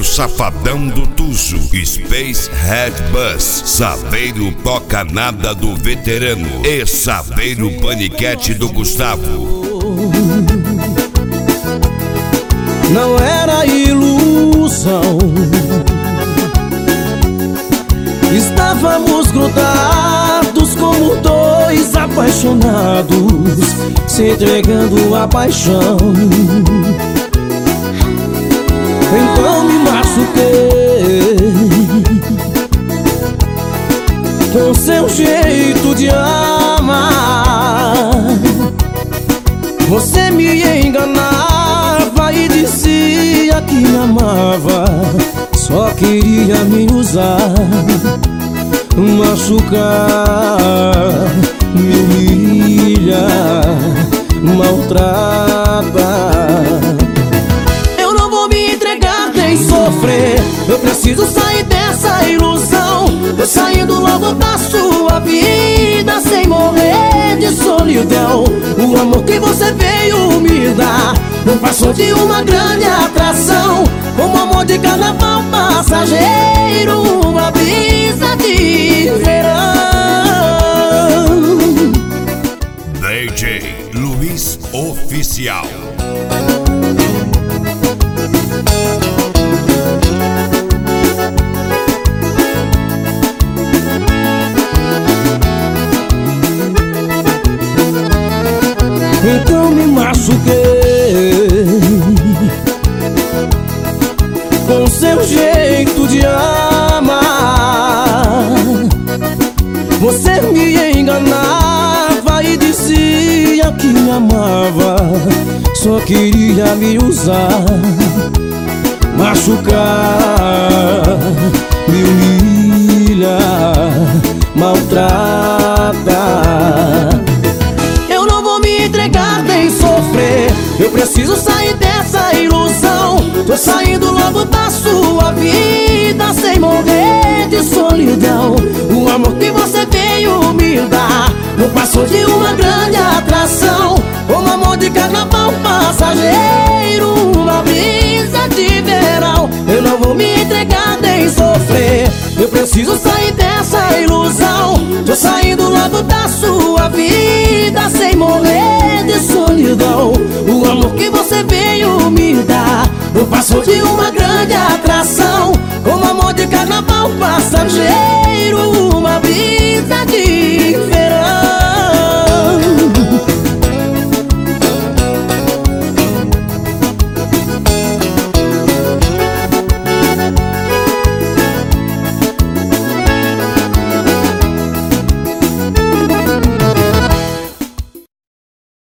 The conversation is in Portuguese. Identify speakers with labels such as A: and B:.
A: Safadão do Tuzo, Space Red Bus, Saveiro Toca Nada do Veterano e Saveiro Paniquete do Gustavo.
B: Não era ilusão, estávamos grudados como dois apaixonados, se entregando à paixão. Então me machuquei com seu jeito de amar. Você me enganava e dizia que me amava, só queria me usar, machucar, me humilha, maltrata. Sofrer, eu preciso sair dessa ilusão. Tô saindo logo da sua vida, sem morrer de solidão. O amor que você veio me dar não passou de uma grande atração. Como amor de carnaval passageiro, uma brisa de verão.
A: DJ Luiz Oficial.
B: Então me machuquei com seu jeito de amar. Você me enganava e dizia que me amava, só queria me usar, machucar, me humilha, maltrata. Nem sofrer, eu preciso sair dessa ilusão. Tô saindo logo da sua vida, sem morrer de solidão. O amor que você veio me dar não passou de uma grande atração. Um amor de carnaval passageiro, uma brisa de verão. Eu não vou me entregar nem sofrer, eu preciso sair dessa ilusão. Tô saindo logo da sua vida, sem morrer de solidão. O amor que você veio me dar não passou de uma grande atração. Um amor de carnaval passageiro, uma brisa de